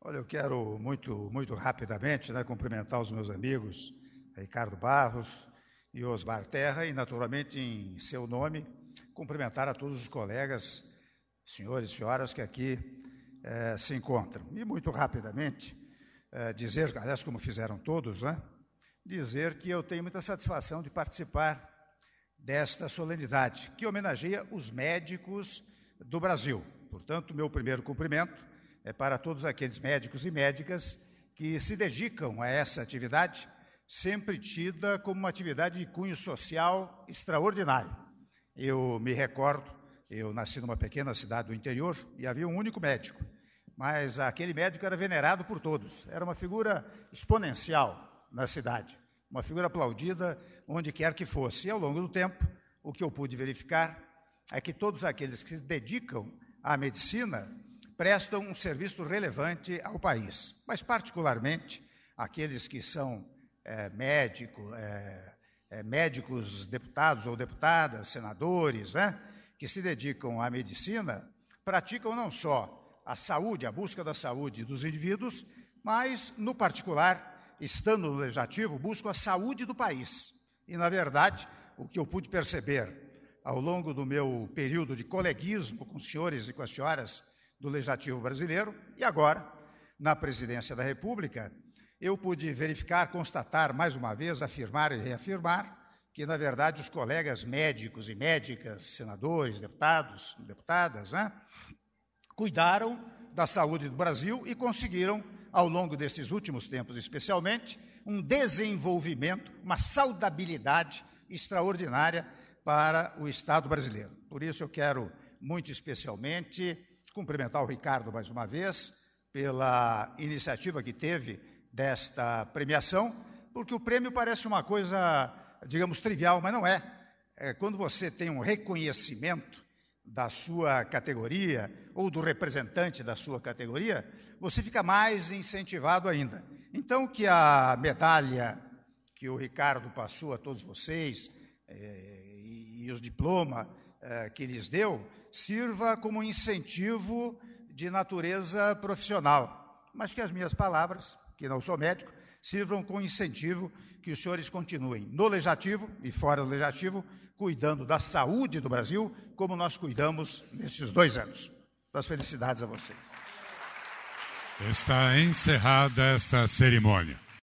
Olha, eu quero muito rapidamente, cumprimentar os meus amigos, Ricardo Barros e Osmar Terra, e naturalmente em seu nome, cumprimentar a todos os colegas, senhores e senhoras que aqui se encontram. E muito rapidamente dizer, aliás, como fizeram todos, dizer que eu tenho muita satisfação de participar desta solenidade, que homenageia os médicos do Brasil. Portanto, meu primeiro cumprimento é para todos aqueles médicos e médicas que se dedicam a essa atividade, sempre tida como uma atividade de cunho social extraordinário. Eu me recordo, eu nasci numa pequena cidade do interior e havia um único médico, mas aquele médico era venerado por todos, era uma figura exponencial na cidade, uma figura aplaudida onde quer que fosse. E ao longo do tempo, o que eu pude verificar é que todos aqueles que se dedicam à medicina prestam um serviço relevante ao país, mas particularmente aqueles que são médicos, deputados ou deputadas, senadores, que se dedicam à medicina, praticam não só a saúde, a busca da saúde dos indivíduos, mas, no particular, estando no Legislativo, buscam a saúde do país. E, na verdade, o que eu pude perceber ao longo do meu período de coleguismo com os senhores e com as senhoras do Legislativo brasileiro, e agora, na Presidência da República, eu pude verificar, constatar, mais uma vez, afirmar e reafirmar, que, na verdade, os colegas médicos e médicas, senadores, deputados, deputadas, cuidaram da saúde do Brasil e conseguiram, ao longo destes últimos tempos especialmente, um desenvolvimento, uma saudabilidade extraordinária para o Estado brasileiro. Por isso eu quero, muito especialmente, cumprimentar o Ricardo mais uma vez pela iniciativa que teve desta premiação, porque o prêmio parece uma coisa, digamos, trivial, mas não é. Quando você tem um reconhecimento da sua categoria ou do representante da sua categoria, você fica mais incentivado ainda. Então, que a medalha que o Ricardo passou a todos vocês e os diplomas que lhes deu, sirva como incentivo de natureza profissional, mas que as minhas palavras, que não sou médico, sirvam como incentivo que os senhores continuem no Legislativo e fora do Legislativo, cuidando da saúde do Brasil, como nós cuidamos nesses 2 anos. Das felicidades a vocês. Está encerrada esta cerimônia.